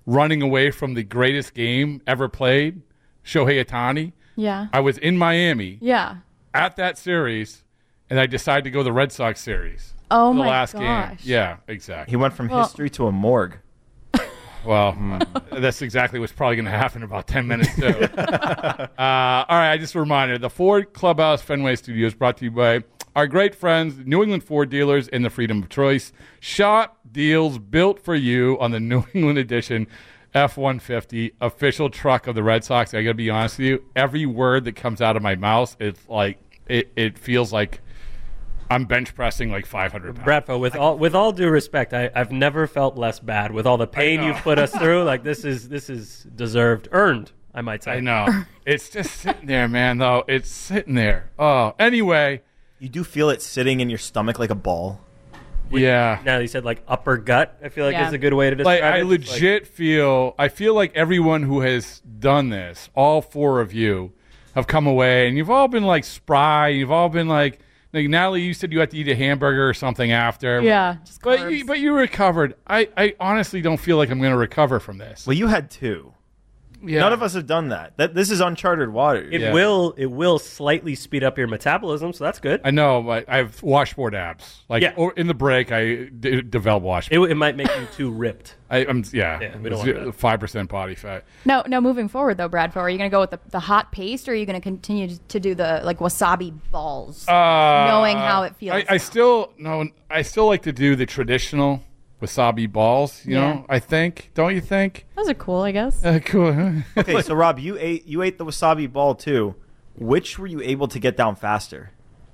running away from the greatest game ever played, Shohei Ohtani.
Yeah.
I was in Miami
Yeah.
at that series, and I decided to go to the Red Sox series.
Oh
for the
my
last
gosh.
game. Yeah, exactly.
He went from
Well-
history to a morgue.
Well, that's exactly what's probably going to happen in about 10 minutes, too. All right, I just a reminder, the Ford Clubhouse Fenway Studios brought to you by our great friends, New England Ford dealers and the freedom of choice. Shop deals built for you on the New England Edition F-150, official truck of the Red Sox. I got to be honest with you, every word that comes out of my mouth, it's like it feels like I'm bench pressing like 500 pounds.
Bradfo, with all due respect, I've never felt less bad with all the pain you've put us through. Like this is deserved, earned, I might say.
I know. It's just sitting there, man, though. It's sitting there. Oh, anyway.
You do feel it sitting in your stomach like a ball.
Yeah.
Now you said like upper gut, I feel like
Yeah.
is a good way to describe
Like, I
it.
legit feel like everyone who has done this, all four of you, have come away, and you've all been, like, spry. You've all been, like Natalie, you said you had to eat a hamburger or something after.
Yeah. Just
But
carbs.
but you recovered. I honestly don't feel like I'm going to recover from this.
Well, you had two.
Yeah.
None of us have done that. This is uncharted waters.
It
Yeah.
will slightly speed up your metabolism, so that's good.
I know, but I have washboard abs. Like,
Yeah.
or in the break, I develop washboard.
It might make you too ripped.
I'm
Yeah, we don't want that.
5% body fat.
No, moving forward though, Bradford, are you going to go with the hot paste, or are you going to continue to do the like wasabi balls, knowing how it feels?
I still like to do the traditional wasabi balls. You
Yeah.
know, I think. Don't you think?
Those are cool, I guess.
Cool.
Okay, so Rob, you ate the wasabi ball too. Which were you able to get down faster?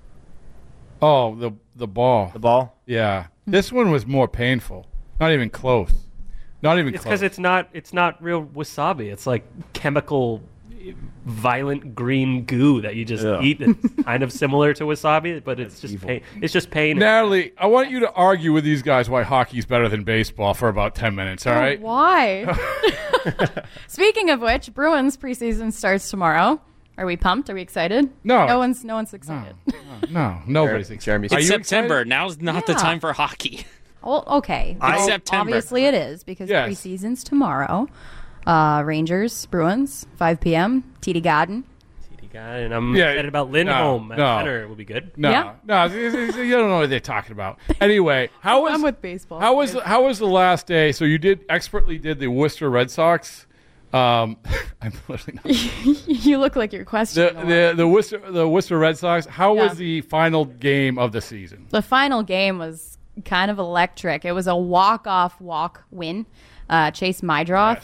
Oh, the ball.
The ball?
Yeah, this one was more painful. Not even close. Not even
It's
close.
because it's not real wasabi. It's like chemical, violent green goo that you just
Yeah.
eat. That's kind of similar to wasabi, but it's just pain. It's just pain.
Natalie, I want you to argue with these guys why hockey's better than baseball for about 10 minutes. All right.
Why? Speaking of which, Bruins preseason starts tomorrow. Are we pumped? Are we excited?
No.
No one's excited.
No, nobody's excited.
Jeremy,
Are
It's
you
September.
excited?
Now's not the
Yeah.
time for hockey.
Well, okay.
It's
Well,
September.
Obviously it is because
Yes.
preseason's tomorrow. Rangers, Bruins, 5 p.m. TD Garden.
And I'm
Yeah,
excited about Lindholm at
no.
center. It will be good.
No,
Yeah.
no, you don't know what they're talking about. Anyway, how was
I'm with baseball.
How was the last day? So you expertly did the Worcester Red Sox. I'm literally not.
You look like you're questioning.
The Worcester Red Sox. How
Yeah.
was the final game of the season?
The final game was kind of electric. It was a walk win. Chase Mydroth.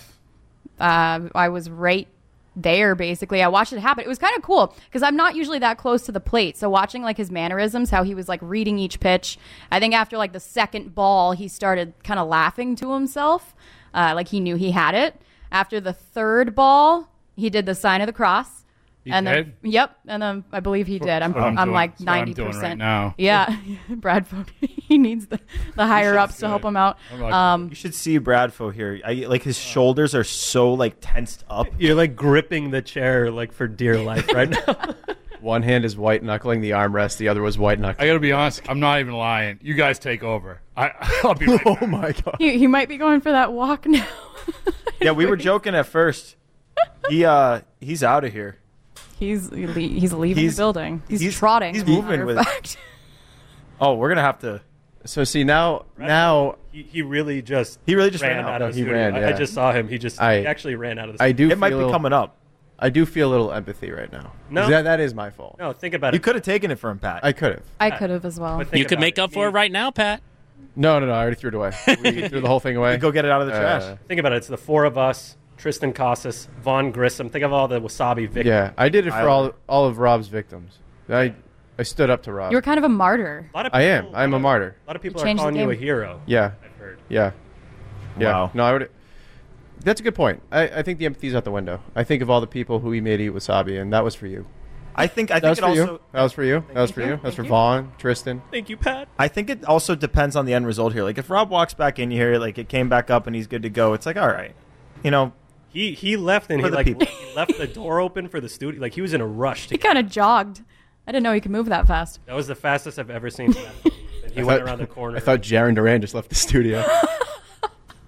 I was right there, basically. I watched it happen. It was kind of cool because I'm not usually that close to the plate. So watching like his mannerisms, how he was like reading each pitch. I think after like the second ball, he started kind of laughing to himself, like he knew he had it. After the third ball, he did the sign of the cross.
He
and
did?
Then, yep, and then I believe he did. I'm
what I'm
like
doing. That's what I'm
90%.
doing right now.
Yeah, Bradford. He needs the higher ups to help him out.
I'm like-
You should see Bradfo here. Like his shoulders are so like tensed up.
You're like gripping the chair like for dear life right now.
one hand is white knuckling the armrest, the other was white
I
knuckling.
got to be honest. I'm not even lying. You guys take over. I'll be right back.
Oh my god!
He might be going for that walk now.
Yeah, we were joking at first. He's out of here.
He's leaving
He's-
the building. He's
he's-
trotting.
he's
as a
moving
matter of
with it.
fact.
Oh, we're gonna have to.
So see now
He really just
ran
out
out.
of the
He
studio.
ran,
I
yeah.
just saw him. He actually ran out of the
I
studio.
do
It might
feel
be coming up.
I do feel a little empathy right now. 'Cause
No.
that is my fault.
No, think about
You
it.
could have taken it from Pat.
I could have.
I could have as well.
But think
You could
about
make up for it right now, Pat.
No, I already threw it away. We threw the whole thing away.
Go get it out of the trash.
Think about it. It's the four of us: Tristan Casas, Vaughn Grissom. Think of all the wasabi victims.
Yeah, I did it for
Tyler.
all of Rob's victims. I stood up to Rob.
You're kind of a martyr.
A lot of
I am.
people-
I'm a martyr.
A lot of people
You
are
changed the
calling you a
game.
hero.
Yeah,
I've heard.
yeah.
Wow.
No, I would. That's a good point. I think the empathy's out the window. I think of all the people who he made eat wasabi, and that was for you.
I think
That was
it
for
also.
you. That was for you. That was for you. That was for Vaughn, Tristan.
Thank you, Pat.
I think it also depends on the end result here. Like if Rob walks back in here, like it came back up and he's good to go. It's like all right, you know.
He left and
For
he
the
like
people.
he left the door open for the studio. Like he was in a rush to
He kind of jogged. I didn't know he could move that fast.
That was the fastest I've ever seen. He went around the corner.
I thought Jaron Duran just left the studio.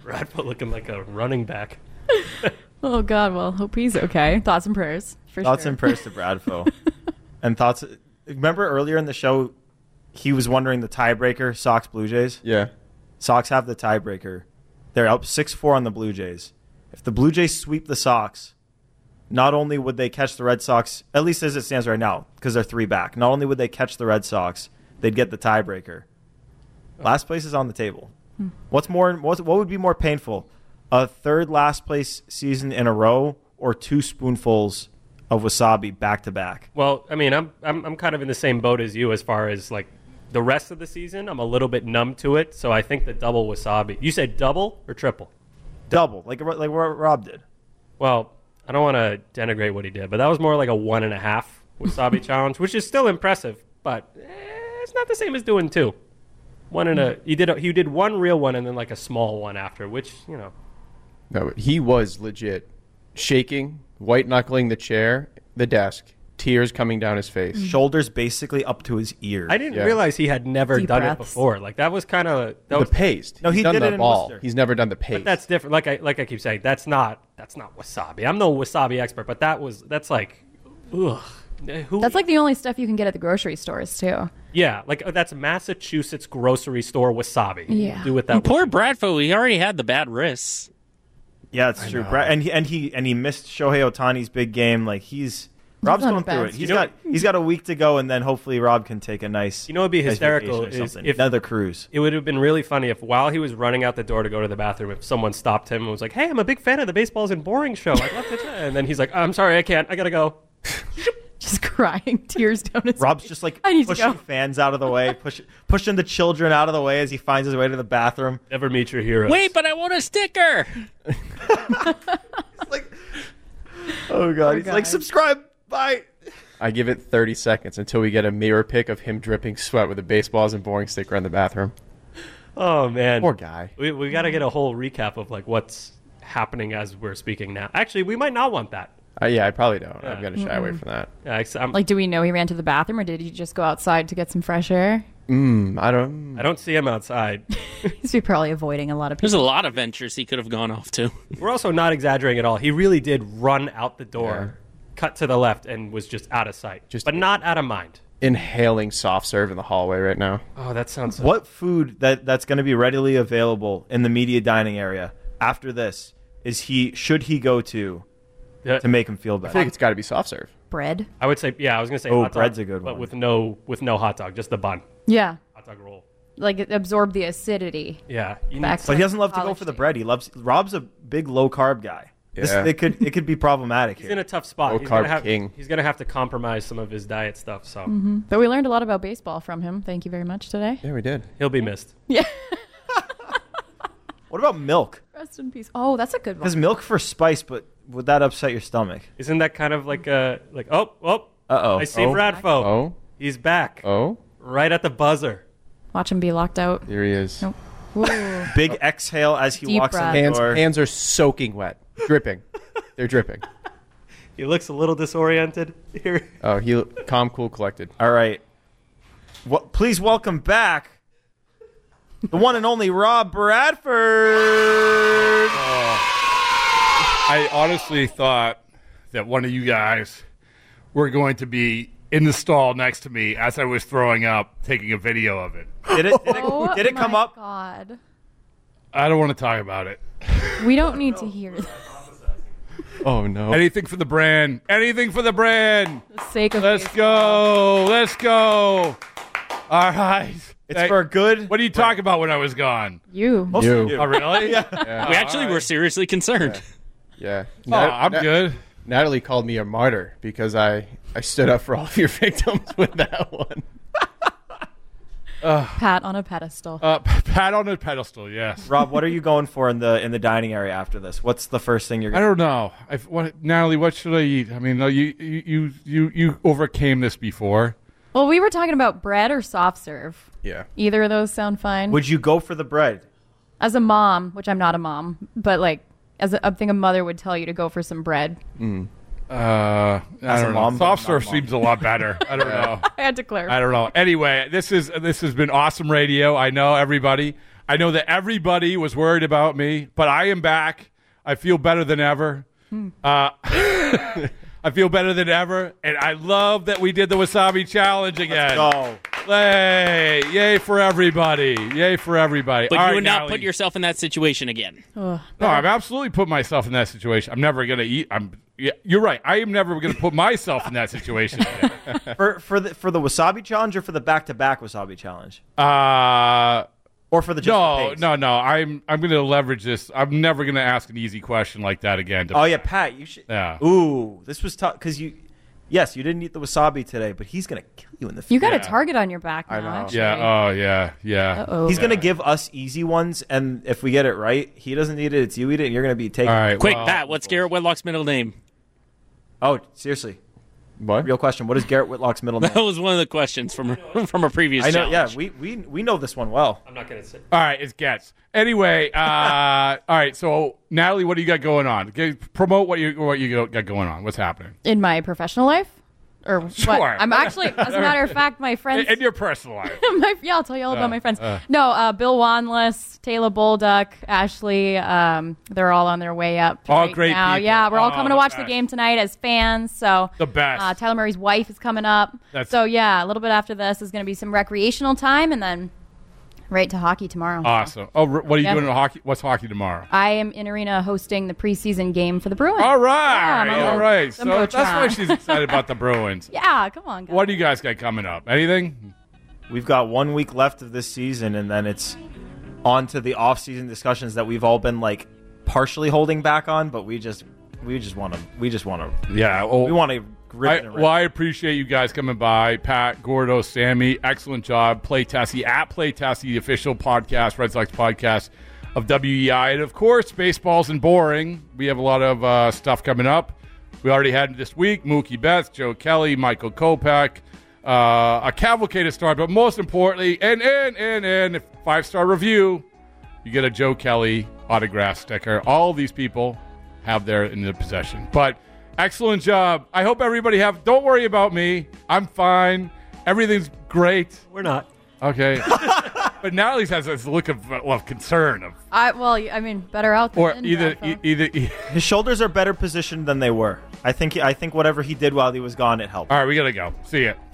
Bradford looking like a running back.
Oh God. Well, hope he's okay. Thoughts and prayers.
Thoughts and prayers to Bradfo. And thoughts. Remember earlier in the show, he was wondering the tiebreaker, Sox Blue Jays?
Yeah.
Sox have the tiebreaker. They're up 6-4 on the Blue Jays. If the Blue Jays sweep the Sox, not only would they catch the Red Sox, at least as it stands right now, because they're 3 back, not only would they catch the Red Sox, they'd get the tiebreaker. Last place is on the table. What would be more painful? A third last place season in a row or 2 spoonfuls of wasabi back to back?
Well, I mean, I'm kind of in the same boat as you as far as like the rest of the season. I'm a little bit numb to it, so I think the double wasabi. You said double or triple?
Double, like what Rob did.
Well, I don't want to denigrate what he did, but that was more like a 1.5 wasabi challenge, which is still impressive, but it's not the same as doing 2. He did one real one and then like a small one after, which, you know.
No, he was legit shaking, white knuckling the chair, the desk, tears coming down his face.
Shoulders basically up to his ears.
I didn't realize he had never
Deep
done
breaths.
it before. Like that was kind of
The paste.
No, he
He's done
did
the
it in
ball.
Worcester.
He's never done the paste.
But that's different. Like I keep saying, that's not wasabi. I'm no wasabi expert, but that's like, ugh.
That's like the only stuff you can get at the grocery stores too.
Yeah, like that's Massachusetts grocery store wasabi.
Yeah.
Do with that.
Poor Bradfo, he already had the bad wrists.
Yeah, it's true. And he missed Shohei Ohtani's big game. Like Rob's
not
going
bad.
through it. He's got a week to go, and then hopefully Rob can take a nice.
You know, it'd be
nice
hysterical
vacation or
is
something.
if
Another cruise.
It would have been really funny if while he was running out the door to go to the bathroom, if someone stopped him and was like, "Hey, I'm a big fan of the Baseballs and Boring show. I'd love to," and then he's like, "I'm sorry, I can't. I gotta go."
Just crying, tears down his
Rob's
face.
just like
I need to
pushing
go.
fans out of the way, pushing the children out of the way as he finds his way to the bathroom.
Never meet your heroes.
Wait, but I want a sticker.
Oh God, he's like, subscribe, bye.
I give it 30 seconds until we get a mirror pic of him dripping sweat with a Baseballs and Boring sticker in the bathroom.
Oh man,
Poor guy.
We got to get a whole recap of like what's happening as we're speaking now. Actually, we might not want that.
Yeah, I probably don't. I'm going to shy away from that.
Yeah, I'm,
Like, do we know he ran to the bathroom, or did he just go outside to get some fresh air?
I don't.
I don't see him outside.
He's probably avoiding a lot of
There's
people.
a lot of ventures he could have gone off to.
We're also not exaggerating at all. He really did run out the door, cut to the left, and was just out of sight. But not out of mind.
Inhaling soft serve in the hallway right now.
Oh, that sounds.
What food that's going to be readily available in the media dining area after this should he go to make him feel
I
better?
think it's got to be soft serve.
Bread.
I would say, yeah, I was gonna say.
Oh,
hot dog,
bread's a good
but
one.
with no hot dog, just the bun.
Yeah.
Hot dog roll.
Like, it absorbed the acidity.
Yeah, you need
Back
But he doesn't love to go for the bread. Rob's a big low carb guy.
Yeah.
It could be problematic
He's in
here.
a tough spot.
Low
He's
carb
gonna have,
king.
He's gonna have to compromise some of his diet stuff. So
But we learned a lot about baseball from him. Thank you very much today.
Yeah, we did.
he'll be missed.
Yeah.
What about milk?
Rest in peace. Oh, that's a good one.
Because milk for spice, but would that upset your stomach?
Isn't that kind of like oh
Uh-oh.
I see
Oh.
Bradfo.
Oh,
He's back.
oh,
Right at the buzzer.
Watch him be locked out.
here he is.
Nope. Whoa.
Big exhale as he
Deep
walks in
breath.
the door.
Hands are soaking wet, dripping. They're dripping.
He looks a little disoriented here.
Oh, he calm, cool, collected.
All right. Please welcome back the one and only Rob Bradford.
I honestly thought that one of you guys were going to be in the stall next to me as I was throwing up, taking a video of it.
Did
Oh
it come
my
up?
God.
I don't want to talk about it.
We don't need to hear
Oh no.
Anything for the brand. Anything for the brand.
the sake of
Let's go. Let's go. All right.
It's for a good.
What do you talk about when I was gone?
you.
You.
Oh, really?
We actually were seriously concerned.
Yeah.
Oh, I'm good.
Natalie called me a martyr because I stood up for all of your victims with that one.
Pat on a pedestal.
Pat on a pedestal, yes.
Rob, what are you going for in the dining area after this? What's the first thing you're
I
going to
don't know. Natalie, what should I eat? I mean, no, you overcame this before.
Well, we were talking about bread or soft serve.
Yeah.
Either of those sound fine.
Would you go for the bread?
As a mom, which I'm not a mom, but like I think a mother would tell you to go for some bread.
I don't know.
mom,
Soft
not
serve
mom.
seems a lot better. I don't know.
I had to clarify.
I don't know. Anyway, this has been awesome radio. I know everybody. I know that everybody was worried about me, but I am back. I feel better than ever. I feel better than ever, and I love that we did the Wasabi Challenge again.
Let's go.
Hey, yay for everybody. Yay for everybody.
But
All
you
right,
would not
Natalie.
put yourself in that situation again.
No, I've absolutely put myself in that situation. I'm never going to eat. Yeah, you're right. I am never going to put myself in that situation again.
For the Wasabi Challenge or for the back-to-back Wasabi Challenge? Or for the
No. I'm going to leverage this. I'm never going to ask an easy question like that again.
Oh yeah, Pat, you should.
Yeah.
Ooh, this was tough because you didn't eat the wasabi today, but he's gonna kill you in the.
You got a
Yeah.
target on your back now.
I know.
Actually.
Yeah. Oh, yeah.
Uh-oh.
He's gonna give us easy ones, and if we get it right, he doesn't eat it. It's you eat it, and you're gonna be taking.
All right.
Quick,
well,
Pat, what's Garrett Whitlock's middle name?
Oh, seriously,
What?
real question. What is Garrett Whitlock's middle name?
That was one of the questions from a previous
I know.
challenge.
Yeah, we know this one well.
I'm not going to say.
All right, it's Gets. Anyway, all right. So, Natalie, what do you got going on? Promote what you got going on. What's happening
In my professional life? Or
Sure.
what? I'm actually, as a matter of fact, my friends.
in your personal life?
I'll tell you all about my friends. Bill Wanless, Taylor Bolduc, Ashley, they're all on their way up.
All
right
great
now.
people.
Yeah, we're all
Oh,
coming to
the
watch the
best.
game tonight as fans. So
The best.
Tyler Murray's wife is coming up. So yeah, a little bit after this is going to be some recreational time, and then right to hockey tomorrow.
Awesome. Oh, what are you
Yeah.
doing in hockey? What's hockey tomorrow?
I am in arena hosting the preseason game for the Bruins.
All right.
Yeah,
All right. So
Jumbotron.
that's why she's excited about the Bruins.
Yeah, come on, guys.
What do you guys got coming up? Anything?
We've got 1 week left of this season, and then it's on to the off-season discussions that we've all been like partially holding back on, but we just want to
Yeah. Well,
we want to rip it and rip.
I appreciate you guys coming by. Pat, Gordo, Sammy, excellent job. Play Tessie at Play Tessie, the official podcast, Red Sox podcast of WEI. And of course, baseball's and boring. We have a lot of stuff coming up. We already had this week Mookie Betts, Joe Kelly, Michael Kopech, a cavalcade of stars, but most importantly, and 5-star review, you get a Joe Kelly autograph sticker. All these people have there in their possession. But excellent job. I hope everybody don't worry about me. I'm fine. Everything's great.
We're not.
Okay. But Natalie's has this look of concern
better out than
or
in,
either
Bradford.
His shoulders are better positioned than they were. I think whatever he did while he was gone, it helped.
All right, we got to go. See ya.